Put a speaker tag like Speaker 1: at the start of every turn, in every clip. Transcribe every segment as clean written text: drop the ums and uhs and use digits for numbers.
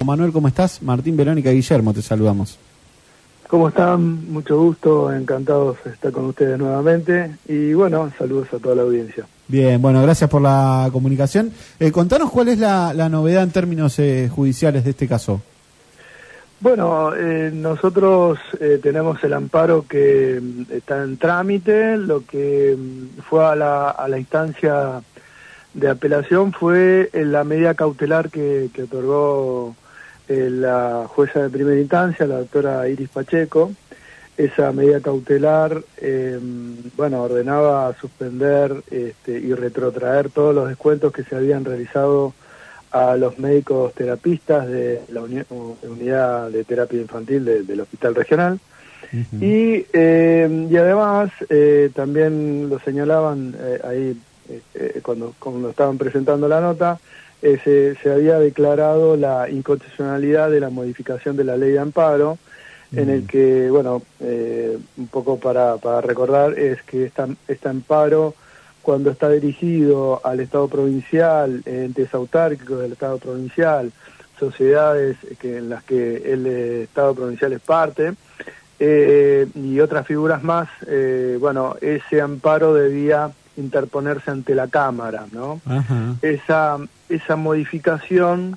Speaker 1: Manuel, ¿cómo estás? Martín, Verónica y Guillermo, te saludamos.
Speaker 2: ¿Cómo están? Mucho gusto, encantados de estar con ustedes nuevamente y bueno, saludos a toda la audiencia.
Speaker 1: Bien, bueno, gracias por la comunicación. Contanos cuál es la novedad en términos judiciales de este caso.
Speaker 2: Bueno, nosotros tenemos el amparo que está en trámite. Lo que fue a la instancia de apelación fue la medida cautelar que otorgó la jueza de primera instancia, la doctora Iris Pacheco. Esa medida cautelar, ordenaba suspender y retrotraer todos los descuentos que se habían realizado a los médicos terapistas de la unidad de terapia infantil del Hospital Regional. Uh-huh. Y además, también lo señalaban ahí cuando estaban presentando la nota, se había declarado la inconstitucionalidad de la modificación de la ley de amparo, en el que, un poco para recordar, es que este amparo, cuando está dirigido al Estado provincial, entes autárquicos del Estado provincial, sociedades en las que el Estado provincial es parte, y otras figuras más, ese amparo debía interponerse ante la Cámara, ¿no? Uh-huh. Esa modificación,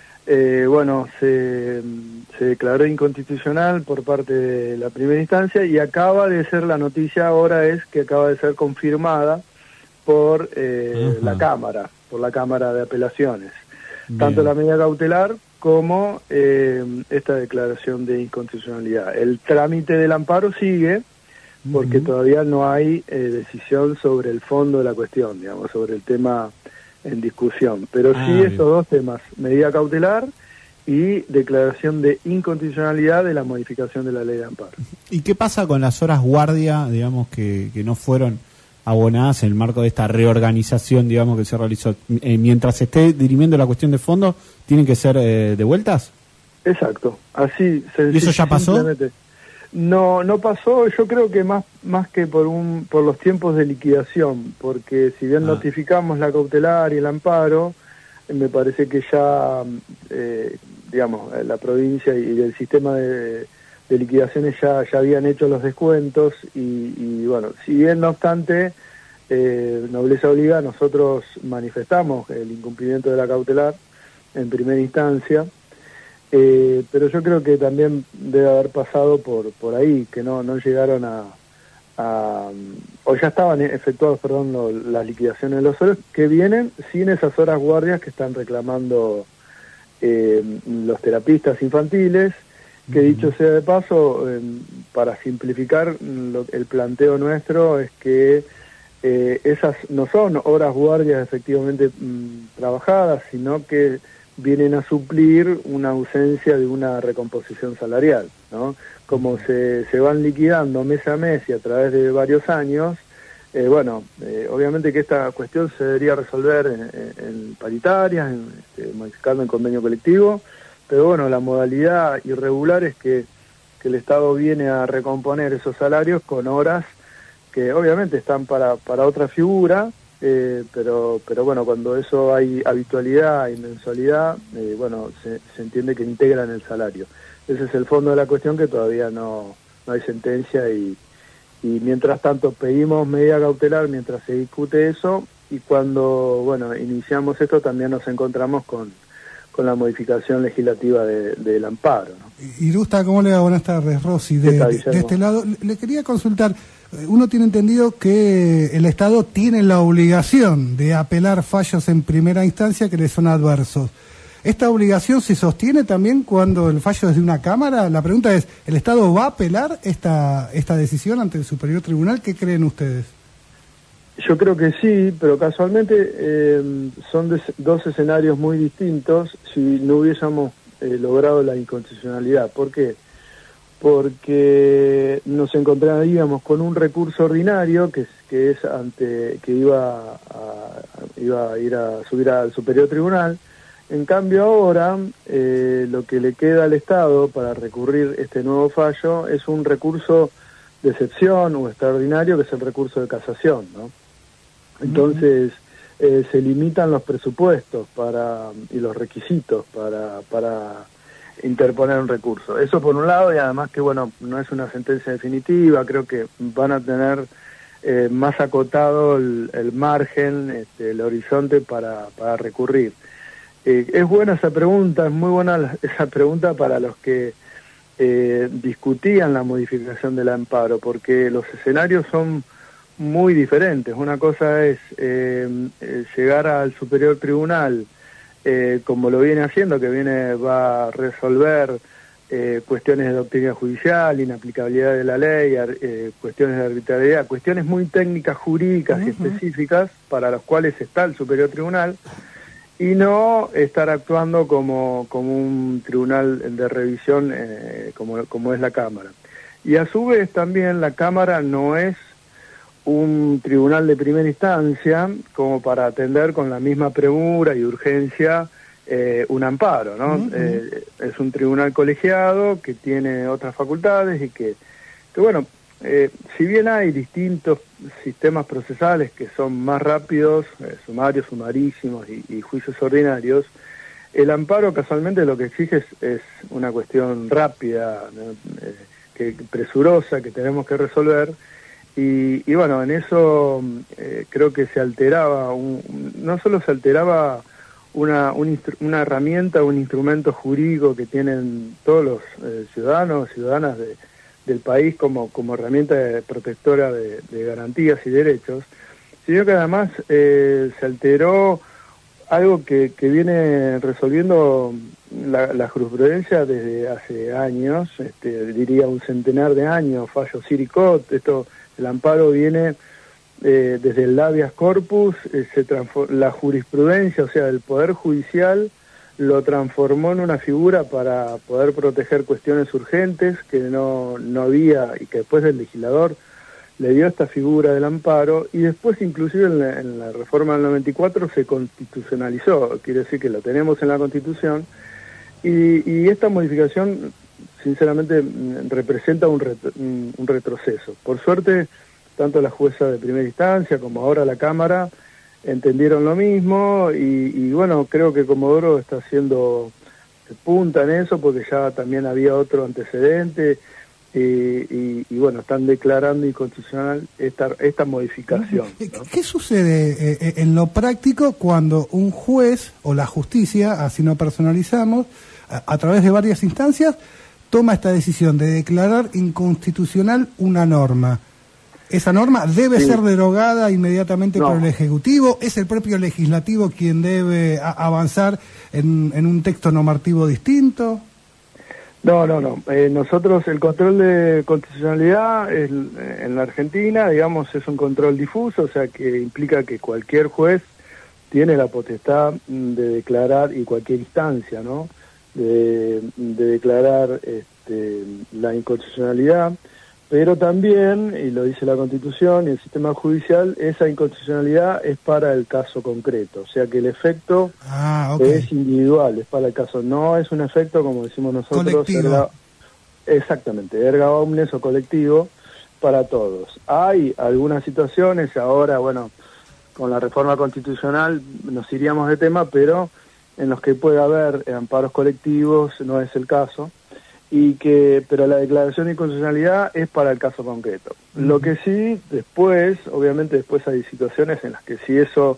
Speaker 2: se declaró inconstitucional por parte de la primera instancia y acaba de ser, la noticia ahora es que acaba de ser confirmada por la Cámara, por la Cámara de Apelaciones. Bien. Tanto la medida cautelar como esta declaración de inconstitucionalidad. El trámite del amparo sigue porque todavía no hay decisión sobre el fondo de la cuestión, digamos, sobre el tema en discusión. Pero sí esos dos temas, medida cautelar y declaración de inconstitucionalidad de la modificación de la ley de amparo.
Speaker 1: ¿Y qué pasa con las horas guardia, digamos, que no fueron abonadas en el marco de esta reorganización, digamos, que se realizó? Mientras se esté dirimiendo la cuestión de fondo, ¿tienen que ser devueltas?
Speaker 2: Exacto, así.
Speaker 1: ¿Y eso ya pasó?
Speaker 2: No pasó, yo creo que más que por los tiempos de liquidación, porque si bien notificamos la cautelar y el amparo, me parece que ya, la provincia y el sistema de liquidaciones ya habían hecho los descuentos y si bien no obstante, nobleza obliga, nosotros manifestamos el incumplimiento de la cautelar en primera instancia, pero yo creo que también debe haber pasado por ahí, que no llegaron o ya estaban efectuados, las liquidaciones de los horarios, que vienen sin esas horas guardias que están reclamando los terapistas infantiles, que dicho sea de paso, para simplificar, el planteo nuestro es que esas no son horas guardias efectivamente trabajadas, sino que vienen a suplir una ausencia de una recomposición salarial, ¿no? Como se van liquidando mes a mes y a través de varios años, obviamente que esta cuestión se debería resolver en paritarias, modificando el convenio colectivo, pero la modalidad irregular es que el Estado viene a recomponer esos salarios con horas que obviamente están para otra figura, pero cuando eso hay habitualidad y mensualidad, se entiende que integran el salario. Ese es el fondo de la cuestión, que todavía no hay sentencia y mientras tanto pedimos medida cautelar mientras se discute eso, y cuando iniciamos esto también nos encontramos con la modificación legislativa del amparo, ¿no?
Speaker 3: Irusta, ¿cómo le va? Buenas tardes, Rosy, de este lado. Le quería consultar, uno tiene entendido que el Estado tiene la obligación de apelar fallos en primera instancia que le son adversos. ¿Esta obligación se sostiene también cuando el fallo es de una Cámara? La pregunta es, ¿el Estado va a apelar esta decisión ante el Superior Tribunal? ¿Qué creen ustedes?
Speaker 2: Yo creo que sí, pero casualmente son dos escenarios muy distintos si no hubiésemos logrado la inconstitucionalidad. ¿Por qué? Porque nos encontraríamos con un recurso ordinario que iba a ir a subir al Superior Tribunal. En cambio ahora lo que le queda al Estado para recurrir este nuevo fallo es un recurso de excepción o extraordinario, que es el recurso de casación, ¿no? Entonces se limitan los presupuestos y los requisitos para interponer un recurso. Eso por un lado, y además que, bueno, no es una sentencia definitiva, creo que van a tener más acotado el margen, el horizonte para recurrir. Es buena esa pregunta, es muy buena esa pregunta para los que discutían la modificación del amparo, porque los escenarios son muy diferentes. Una cosa es llegar al Superior Tribunal, como lo viene haciendo, que va a resolver cuestiones de doctrina judicial, inaplicabilidad de la ley, cuestiones de arbitrariedad, cuestiones muy técnicas, jurídicas y específicas para las cuales está el Superior Tribunal, y no estar actuando como un tribunal de revisión como es la Cámara. Y a su vez también la Cámara no es un tribunal de primera instancia como para atender con la misma premura y urgencia un amparo, ¿no? Es un tribunal colegiado que tiene otras facultades y que bueno, si bien hay distintos sistemas procesales que son más rápidos, sumarios, sumarísimos y juicios ordinarios, el amparo casualmente lo que exige es una cuestión rápida, ¿no? Presurosa, que tenemos que resolver, y bueno, en eso creo que se alteraba, no solo se alteraba una herramienta, un instrumento jurídico que tienen todos los ciudadanos, ciudadanas del país como herramienta protectora de garantías y derechos, sino que además se alteró algo que viene resolviendo la jurisprudencia desde hace años, diría un centenar de años, fallo Siricot. El amparo viene desde el habeas corpus, la jurisprudencia, o sea, el Poder Judicial lo transformó en una figura para poder proteger cuestiones urgentes que no había, y que después el legislador le dio esta figura del amparo, y después inclusive en la reforma del 94 se constitucionalizó, quiere decir que lo tenemos en la Constitución, y esta modificación sinceramente representa un retroceso. Por suerte, tanto la jueza de primera instancia como ahora la Cámara entendieron lo mismo, y bueno, creo que Comodoro está haciendo punta en eso, porque ya también había otro antecedente, y bueno, están declarando inconstitucional esta modificación, ¿no?
Speaker 3: ¿Qué sucede en lo práctico cuando un juez o la justicia, así no personalizamos, a través de varias instancias, toma esta decisión de declarar inconstitucional una norma? ¿Esa norma debe ser derogada inmediatamente por el Ejecutivo? ¿Es el propio Legislativo quien debe avanzar en un texto normativo distinto?
Speaker 2: No. Nosotros, el control de constitucionalidad en la Argentina, digamos, es un control difuso, o sea, que implica que cualquier juez tiene la potestad de declarar, y cualquier instancia, ¿no?, de declarar la inconstitucionalidad. Pero también, y lo dice la Constitución y el sistema judicial, esa inconstitucionalidad es para el caso concreto, o sea que el efecto es individual, es para el caso, no es un efecto, como decimos nosotros, exactamente, erga omnes o colectivo para todos. Hay algunas situaciones, ahora, bueno, con la reforma constitucional nos iríamos de tema, pero en los que puede haber amparos colectivos no es el caso, pero la declaración de inconstitucionalidad es para el caso concreto. Lo que sí, obviamente después hay situaciones en las que si eso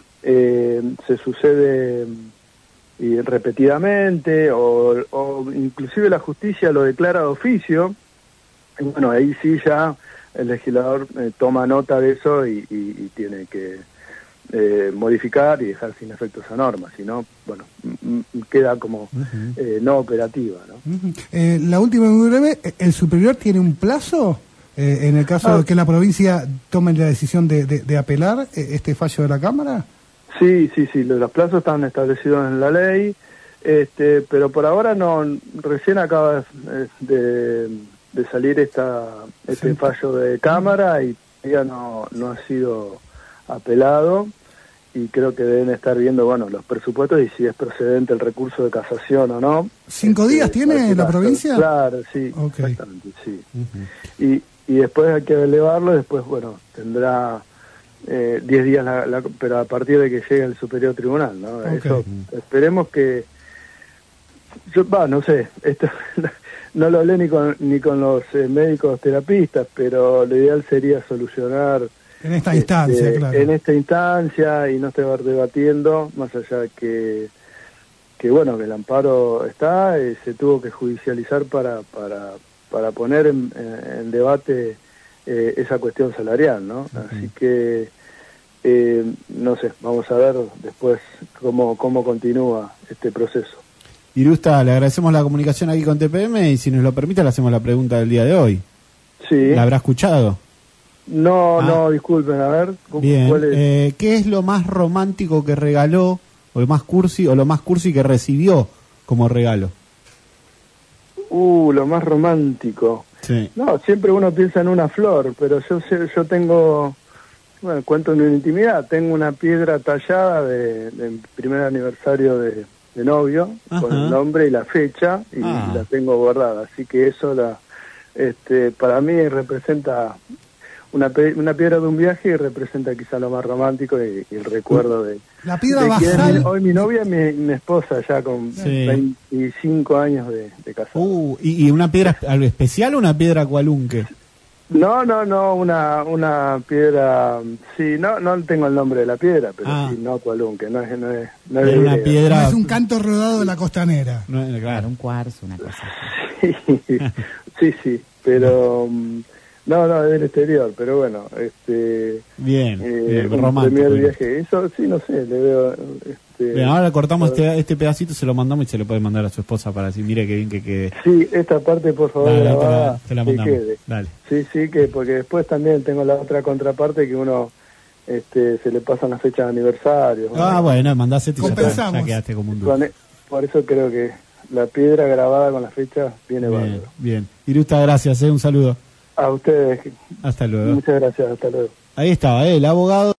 Speaker 2: se sucede repetidamente, o inclusive la justicia lo declara de oficio, bueno, ahí sí ya el legislador toma nota de eso y tiene que modificar y dejar sin efecto esa norma, si no, bueno, queda como no operativa, ¿no?
Speaker 3: La última, muy breve, ¿el superior tiene un plazo en el caso de que la provincia tome la decisión de apelar este fallo de la Cámara?
Speaker 2: Sí, los plazos están establecidos en la ley, pero por ahora no, recién acaba de salir este fallo de Cámara, y todavía no ha sido apelado, y creo que deben estar viendo, bueno, los presupuestos y si es procedente el recurso de casación o no.
Speaker 3: ¿5 días tiene la provincia?
Speaker 2: Claro, sí, exactamente, sí. Y después hay que elevarlo, después, bueno, tendrá 10 días, pero a partir de que llegue el Superior Tribunal, ¿no? Eso, esperemos que No sé, esto no lo hablé ni con los médicos terapistas, pero lo ideal sería solucionar
Speaker 3: en esta instancia, claro.
Speaker 2: En esta instancia y no estar debatiendo, más allá de que bueno, que el amparo está, se tuvo que judicializar para poner en debate esa cuestión salarial, ¿no? Uh-huh. Así que no sé, vamos a ver después cómo continúa este proceso.
Speaker 1: Irusta, le agradecemos la comunicación aquí con TPM y si nos lo permite le hacemos la pregunta del día de hoy.
Speaker 2: Sí.
Speaker 1: ¿La habrá escuchado?
Speaker 2: No, disculpen, a ver.
Speaker 1: Bien, ¿cuál es? ¿Qué es lo más romántico que regaló, o lo más cursi que recibió como regalo?
Speaker 2: Lo más romántico.
Speaker 1: Sí.
Speaker 2: No, siempre uno piensa en una flor, pero yo tengo, bueno, cuento en mi intimidad, tengo una piedra tallada del primer aniversario de novio, ajá, con el nombre y la fecha, y la tengo guardada, así que eso para mí representa una piedra de un viaje y representa quizá lo más romántico y el recuerdo de
Speaker 3: la piedra basal.
Speaker 2: Hoy mi novia es mi esposa ya con 25 años de casado.
Speaker 1: ¿Y una piedra algo especial o una piedra cualunque?
Speaker 2: No, una piedra, sí, no tengo el nombre de la piedra, pero sí, no cualunque, no es
Speaker 1: una piedra.
Speaker 3: No es un canto rodado de la costanera.
Speaker 4: Claro, un cuarzo, una cosa.
Speaker 2: Sí, pero no, es del exterior, pero bueno,
Speaker 1: bien,
Speaker 2: un
Speaker 1: romántico.
Speaker 2: Primer viaje, eso sí, no sé, le veo.
Speaker 1: Bien, ahora cortamos este pedacito, se lo mandamos y se lo puede mandar a su esposa para decir, mire qué bien que quede.
Speaker 2: Sí, esta parte por favor grabada,
Speaker 1: te la mandamos. Que quede. Dale.
Speaker 2: Sí, que porque después también tengo la otra contraparte que uno se le pasan las fechas de aniversario.
Speaker 1: Bueno, mandás esto y
Speaker 3: ya
Speaker 1: quedaste como un duro.
Speaker 2: Por eso creo que la piedra grabada con las fechas viene bárbaro.
Speaker 1: Bien. Irusta, gracias, un saludo.
Speaker 2: A ustedes.
Speaker 1: Hasta luego.
Speaker 2: Muchas gracias, hasta luego.
Speaker 1: Ahí estaba, el abogado.